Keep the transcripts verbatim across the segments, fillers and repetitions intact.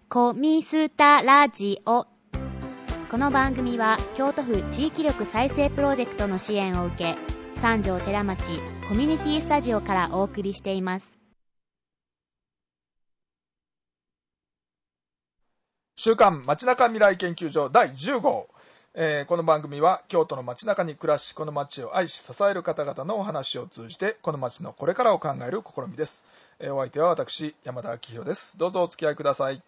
コミスタラジオ。この番組は京都府地域力再生プロジェクトの支援を受け、三条寺町コミュニティスタジオからお送りしています。 週刊街中未来研究所だいじゅう号、えー、この番組は京都の街中に暮らし、この街を愛し支える方々のお話を通じてこの街のこれからを考える試みです。えー、お相手は私山田明宏です。どうぞお付き合いください。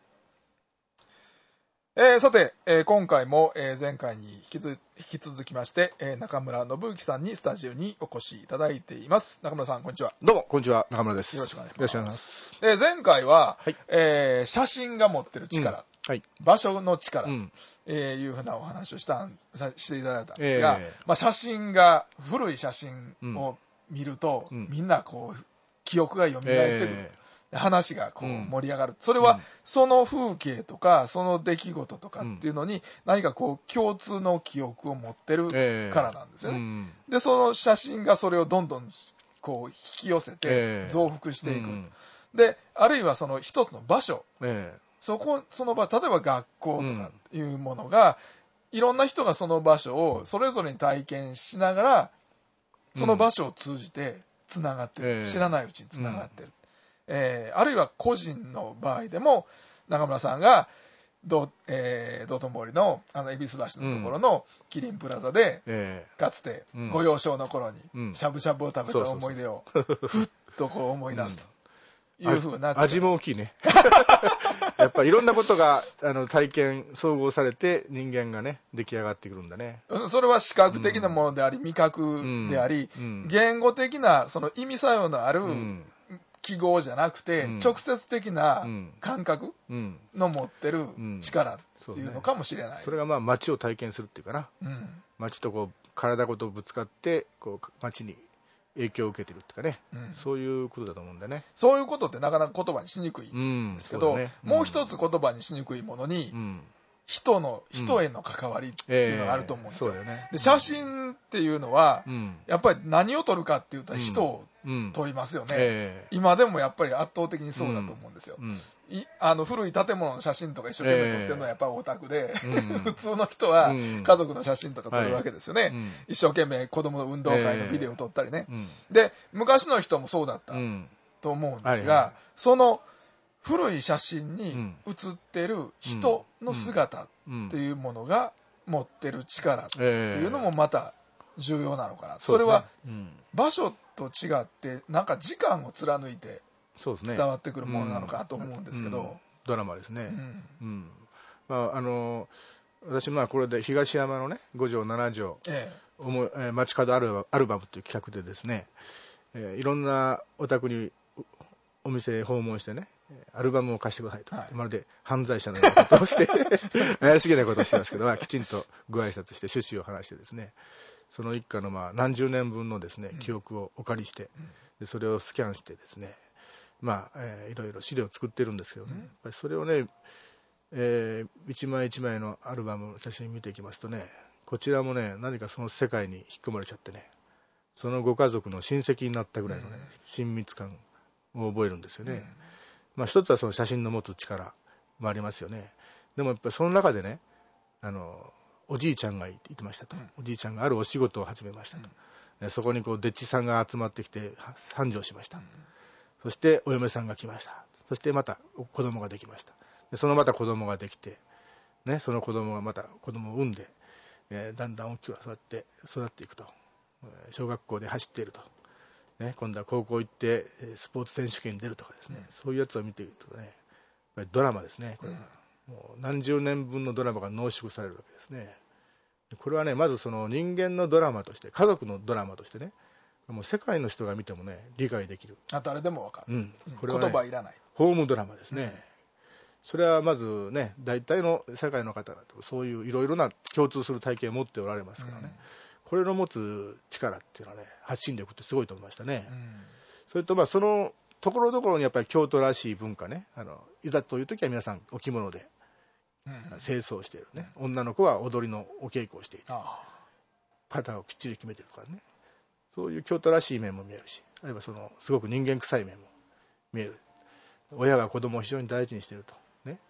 えー、さて、えー、今回も、えー、前回に引きず引き続きまして、えー、中村信之さんにスタジオにお越しいただいています。中村さん、こんにちは。 どうもこんにちは、中村です。 よろしくお願いします。 よろしくお願いします。 えー、前回は、 はい、 えー、写真が持ってる力、うんはい、場所の力、うん、えー、いうふうなお話をしたさしていただいたんですが、えーまあ、写真が古い写真を見ると、うん、みんなこう記憶が蘇ってくる、えー話がこう盛り上がる、うん、それはその風景とかその出来事とかっていうのに何かこう共通の記憶を持ってるからなんですよね、えーうん、でその写真がそれをどんどんこう引き寄せて増幅していく、えーうん、であるいはその一つの場所、えー、そこその場例えば学校とかいうものが、いろんな人がその場所をそれぞれに体験しながらその場所を通じてつながってる、えー、知らないうちにつながってる、うんえー、あるいは個人の場合でも中村さんが道、えー、道頓堀のあの恵比寿橋のところのキリンプラザで、うん、かつてご幼少の頃にしゃぶしゃぶを食べた思い出をふっとこう思い出すというふうな、 味も大きいねやっぱりいろんなことがあの体験総合されて人間がね出来上がってくるんだね。 それは視覚的なものであり、うん、味覚であり、うん、言語的なその意味作用のある、うん記号じゃなくて、うん、直接的な感覚の持ってる力っていうのかもしれない、うんうん そ, ね、 それがまあ街を体験するっていうかな、うん、街とこう体ごとぶつかってこう街に影響を受けてるっていうかね、うん、そういうことだと思うんだね。 そういうことってなかなか言葉にしにくいんですけど、うんねうん、もう一つ言葉にしにくいものに、うん人の人への関わりっていうのがあると思うんですよ、うんえーね、で写真っていうのは、うん、やっぱり何を撮るかって言ったら人を撮りますよね、うんえー、今でもやっぱり圧倒的にそうだと思うんですよ、うん、いあの古い建物の写真とか一生懸命撮ってるのはやっぱりオタクで、えー、普通の人は家族の写真とか撮るわけですよね、はい、一生懸命子供の運動会のビデオを撮ったりね、えー、で昔の人もそうだったと思うんですが、はいはい、その古い写真に写ってる人の姿っていうものが持ってる力っていうのもまた重要なのかな、それは場所と違ってなんか時間を貫いて伝わってくるものなのかなと思うんですけど、 ドラマですね、うんうんまあ、あの私まあこれで東山のねご条なな条、ええ、街角アルバムという企画でですね、えー、いろんなお宅にお店訪問してねアルバムを貸してくださいと、はい、まるで犯罪者のようなことをして怪しげなことをしてますけど、まあ、きちんとご挨拶して趣旨を話してですね、その一家のまあ何十年分のですね、うん、記憶をお借りして、うん、でそれをスキャンしてですね、まあえー、いろいろ資料を作ってるんですけどね、うん、やっぱりそれをね、えー、一枚一枚のアルバム写真見ていきますとね、こちらもね何かその世界に引き込まれちゃってね、そのご家族の親戚になったぐらいのね、うん、親密感を覚えるんですよね、うんまあ、一つはその写真の持つ力もありますよね。でもやっぱりその中でね、あのおじいちゃんがいてましたと、うん、おじいちゃんがあるお仕事を始めましたと、うん、そこにこう丁稚さんが集まってきて繁盛しました、うん、そしてお嫁さんが来ました、そしてまた子供ができました、でそのまた子供ができて、ね、その子供がまた子供を産んで、えー、だんだん大きく育って育っていくと、小学校で走っているとね、今度は高校行ってスポーツ選手権に出るとかですね、うん、そういうやつを見ているとね、やっぱりドラマですねこれは、うん、もう何十年分のドラマが濃縮されるわけですね。これはねまずその人間のドラマとして、家族のドラマとしてね、もう世界の人が見てもね理解できる、 あ誰でも分かる、うんこれはね、 言葉いらないホームドラマですね、うん、それはまずね大体の世界の方々そういういろいろな共通する体験を持っておられますからね、うんこれの持つ力っていうのはね、発信力ってすごいと思いましたね、うん、それとまあそのところどころにやっぱり京都らしい文化ね、あのいざという時は皆さんお着物で清掃しているね、うん、女の子は踊りのお稽古をしている、肩をきっちり決めてるとかね、そういう京都らしい面も見えるし、あるいはそのすごく人間臭い面も見える、親が子供を非常に大事にしているとね、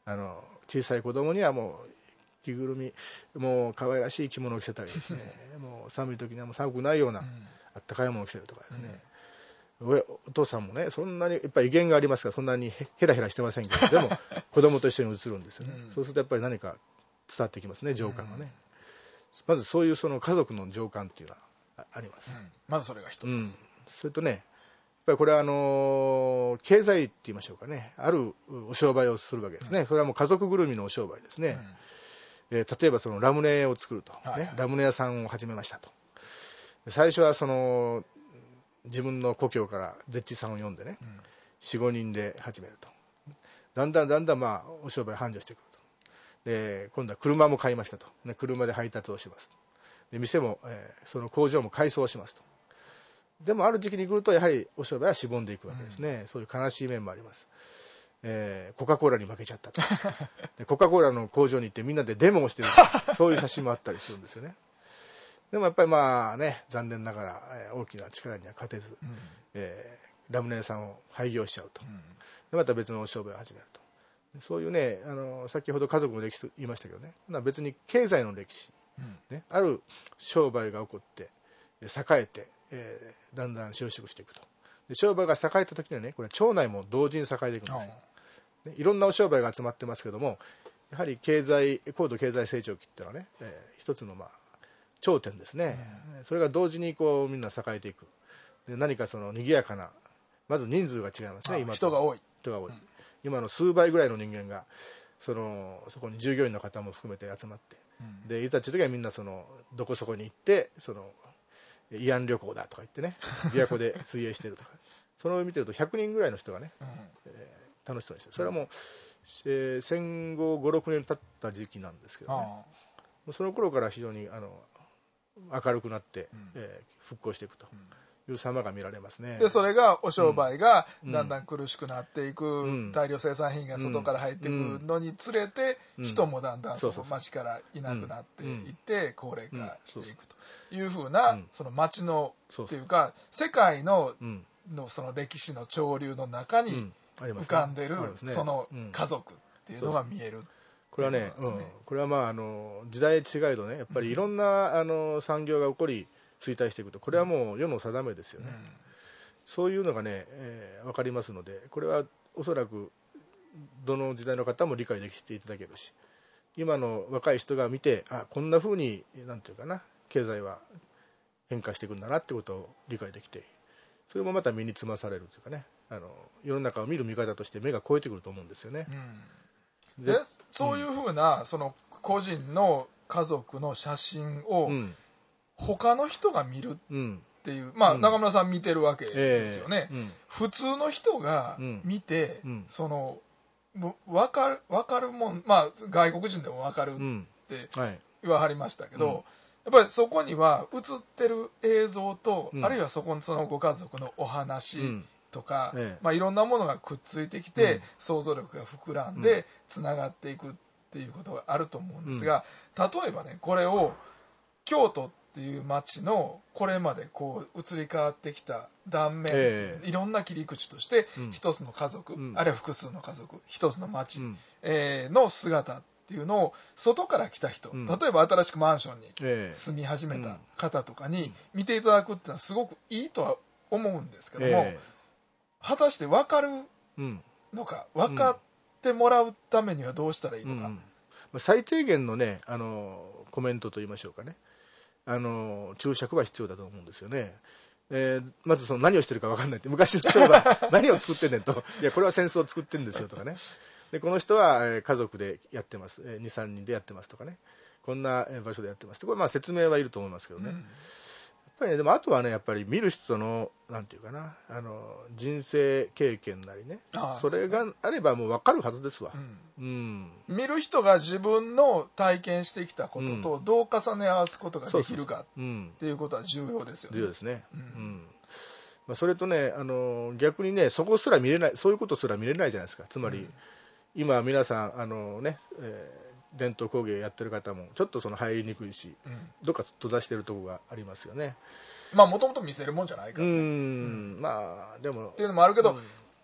あの小さい子供にはもう着ぐるみもう可愛らしい着物を着せたりですねもう寒い時にはもう寒くないような、うん、あったかいものを着せるとかですね、うん、お父さんもねそんなにやっぱり威厳がありますからそんなにヘラヘラしてませんけどでも子供と一緒に映るんですよね、うん、そうするとやっぱり何か伝わってきますね情感がね、うん、まずそういうその家族の情感っていうのはあります、うん、 まずそれが一つ、うん、 それとねやっぱりこれはあのー、経済って言いましょうかねあるお商売をするわけですね、うん、それはもう家族ぐるみのお商売ですね、うんえー、例えばそのラムネを作ると、ねはいはい、ラムネ屋さんを始めましたと最初はその自分の故郷からゼッチさんを呼んでね、うん、よん、ごにんで始めるとだんだんだんだんまあお商売繁盛してくるとで今度は車も買いましたと、ね、車で配達をしますで店も、えー、その工場も改装しますとでもある時期に来るとやはりお商売はしぼんでいくわけですね、うん、そういう悲しい面もあります、えー、コカ・コーラに負けちゃったとでコカ・コーラの工場に行ってみんなでデモをしてるそういう写真もあったりするんですよねでもやっぱりまあね残念ながら、えー、大きな力には勝てず、うんえー、ラムネ屋さんを廃業しちゃうと、うん、でまた別のお商売を始めるとそういうねあの先ほど家族の歴史と言いましたけどね別に経済の歴史、うんね、ある商売が起こって栄えて、えー、だんだん収縮していくとで商売が栄えた時にはねこれは町内も同時に栄えていくんですよ、ね、いろんなお商売が集まってますけどもやはり経済高度経済成長期っていうのはね、えー、一つのまあ頂点ですね、うん、それが同時にこうみんな栄えていくで何かその賑やかなまず人数が違いますね今人が多い人が多い、うん、今の数倍ぐらいの人間がそのそこに従業員の方も含めて集まって、うん、でいざっていう時はみんなそのどこそこに行ってその慰安旅行だとか言ってね琵琶湖で水泳してるとかそれを見てるとひゃくにんぐらいの人がね、うんえー、楽しそうにしてるそれはもう、えー、戦後ご、ろくねん経った時期なんですけどねその頃から非常にあの明るくなって、うんえー、復興していくという様が見られますね。 でそれがお商売がだんだん苦しくなっていく、うん、大量生産品が外から入っていくのにつれて、うん、人もだんだんその町からいなくなっていって、うん、高齢化していくというふうな、うん、その町のっていうか世界の、のその歴史の潮流の中に浮かんでる、ね、その家族っていうのが見える。 これはね、うん、これはまああの時代違いどねやっぱりいろんな、うん、あの産業が起こり衰退していくとこれはもう世の定めですよね、うん、そういうのがね、えー、分かりますのでこれはおそらくどの時代の方も理解できていただけるし今の若い人が見てあこんな風になんていうかな経済は変化していくんだなってことを理解できてそれもまた身につまされるというかねあの世の中を見る見方として目が超えてくると思うんですよね、 うん、でそういう風な、うん、その個人の家族の写真を、うん他の人が見るっていう、うん、まあ、うん、中村さん見てるわけですよね、えーうん、普通の人が見て、うん、その分かる分かるもんまあ外国人でも分かるって言わはりましたけど、うんはい、やっぱりそこには映ってる映像と、あるいはそこのそのご家族のお話とか、えーまあ、いろんなものがくっついてきて、想像力が膨らんでつながっていくっていうことがあると思うんですが、例えばねこれを京都っていう町のこれまでこう移り変わってきた断面、えー、いろんな切り口として一つの家族、うん、あるいは複数の家族一つの町、うんえー、の姿っていうのを外から来た人、うん、例えば新しくマンションに住み始めた方とかに見ていただくっていうのはすごくいいとは思うんですけども、えー、果たして分かるのか、うん、分かってもらうためにはどうしたらいいのか、うんうん、最低限のねあのコメントといいましょうかねあの注釈は必要だと思うんですよね、えー、まずその何をしてるか分かんないって昔の人が何を作ってんねんといやこれは戦争を作ってるんですよとかねでこの人は、えー、家族でやってます、えー、にさんにんでやってますとかねこんな場所でやってますってこれまあ説明はいると思いますけどね、うん、やっぱりねでもあとはねやっぱり見る人のなんていうかなあの人生経験なりねそれがあればもう分かるはずですわ、うんうん、見る人が自分の体験してきたこととどう重ね合わすことができるかっていうことは重要ですよね。 重要ですね、うんうんまあ、それとねあの逆にねそこすら見れないそういうことすら見れないじゃないですかつまり、うん、今皆さんあのね、えー、伝統工芸やってる方もちょっとその入りにくいし、うん、どっか閉ざしてるところがありますよね。 まあもともと見せるもんじゃないから、ね、 うん、うん、まあでもっていうのもあるけど、うん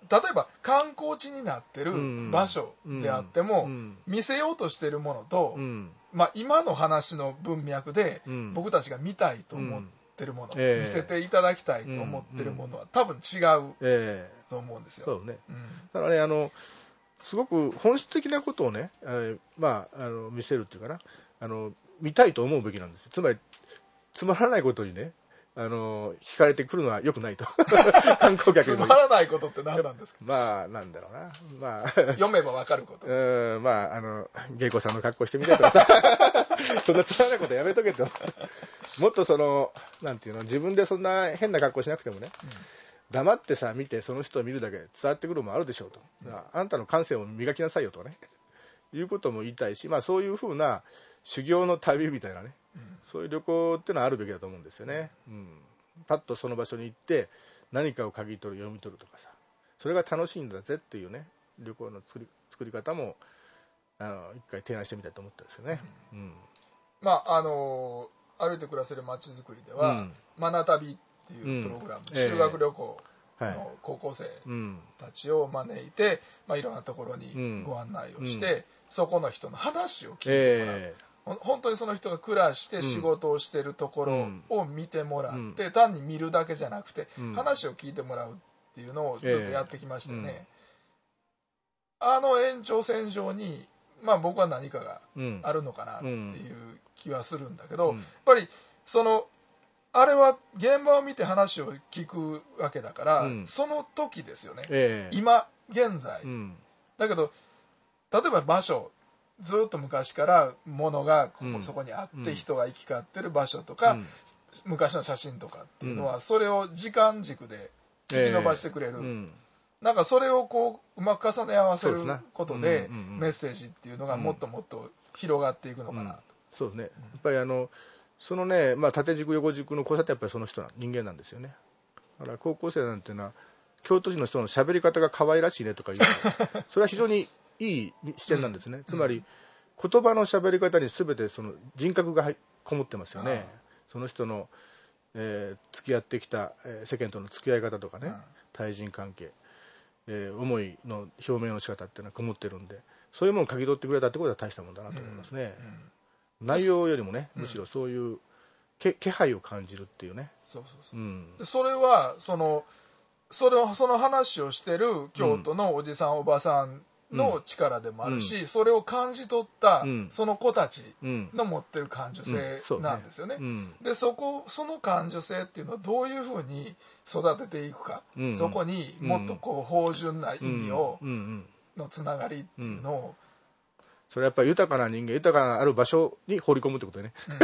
例えば観光地になってる場所であっても、見せようとしてるものと、まあ、今の話の文脈で僕たちが見たいと思ってるもの、見せていただきたいと思ってるものは多分違うと思うんですよ。 そうね、だからね、あのすごく本質的なことをね、えーまあ、あの見せるっていうかな、あの見たいと思うべきなんですよ。つまりつまらないことにね、あの聞かれてくるのは良くないと観光客つまらないことって何なんですか。 まあなんだろうな、まあ読めば分かること、 うん、まああの芸妓さんの格好してみたいとかさそんなつまらないことやめとけともっとそのなんていうの、自分でそんな変な格好しなくてもね、うん、黙ってさ見てその人を見るだけで伝わってくるのもあるでしょうと、うん、あんたの感性を磨きなさいよとかねいうことも言いたいし、まあ、そういうふうな修行の旅みたいなね、うん、そういう旅行っていうのはあるべきだと思うんですよね、うん、パッとその場所に行って何かを嗅ぎ取る、読み取るとかさ、それが楽しいんだぜっていうね旅行の作り、作り方もあの一回提案してみたいと思ったんですよね、うんうん、 まああの歩いて暮らせる街づくりでは、うん、マナ旅っていうプログラム、うん、修学旅行の高校生たちを招いて、まあ、いろんなところにご案内をして、うん、そこの人の話を聞いてもらう、えー、本当にその人が暮らして仕事をしているところを見てもらって、うん、単に見るだけじゃなくて、うん、話を聞いてもらうっていうのをずっとやってきましてね、えーうん、あの延長線上に、まあ、僕は何かがあるのかなっていう気はするんだけど、うん、やっぱりそのあれは現場を見て話を聞くわけだから、うん、その時ですよね、えー、今現在、うん、だけど例えば場所、ずっと昔から物がここ、うん、そこにあって、うん、人が行き交ってる場所とか、うん、昔の写真とかっていうのは、うん、それを時間軸で引き伸ばしてくれる、えーうん、なんかそれをこううまく重ね合わせることで、うんうんうん、メッセージっていうのがもっともっと広がっていくのかなと、うん、 そうですね、やっぱりあのそのね、まあ、縦軸横軸の交差ってやっぱりその人な人間なんですよね。だから高校生なんていうのは京都市の人の喋り方が可愛らしいねとか言うそれは非常にいい視点なんですね、うん、つまり言葉の喋り方に全てその人格がこもってますよね。その人の、えー、付き合ってきた、えー、世間との付き合い方とかね、対人関係、えー、思いの表明の仕方っていうのはこもってるんで、そういうものを嗅ぎ取ってくれたってことは大したもんだなと思いますね、うんうん内容よりもね、むしろそういう気配を感じるっていうね。 そうそうそう、うん、それはそのそれをその話をしてる京都のおじさん、うん、おばさんの力でもあるし、うん、それを感じ取ったその子たちの持ってる感受性なんですよね。うんうん、でそこその感受性っていうのはどういうふうに育てていくか、うん、そこにもっとこう芳醇な意味を、うん、のつながりっていうのをそれやっぱり豊かな人間、豊かなある場所に放り込むってことね、 うん、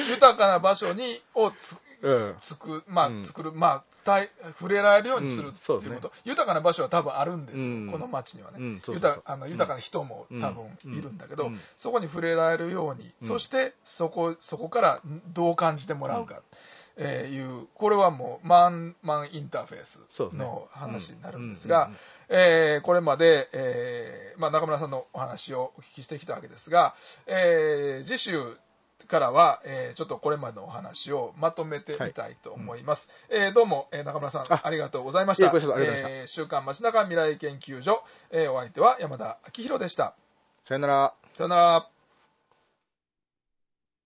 豊かな場所にをつ、うん、つくまあ、うん、作るまあ対触れられるようにするっていうこと、うんね、豊かな場所は多分あるんですよ、うん、この町にはね、うん、そうそうそう、豊あの豊かな人も多分いるんだけど、うん、そこに触れられるように、うん、そしてそこそこからどう感じてもらうか、うんえー、いうこれはもうマンマンインターフェースの話になるんですが、えー、これまで、えーまあ、中村さんのお話をお聞きしてきたわけですが、えー、次週からは、えー、ちょっとこれまでのお話をまとめてみたいと思います、はいうんえー、どうも、えー、中村さん あ, ありがとうございました。えー、週刊街中未来研究所、えー、お相手は山田明宏でした。 さよなら。 さよなら。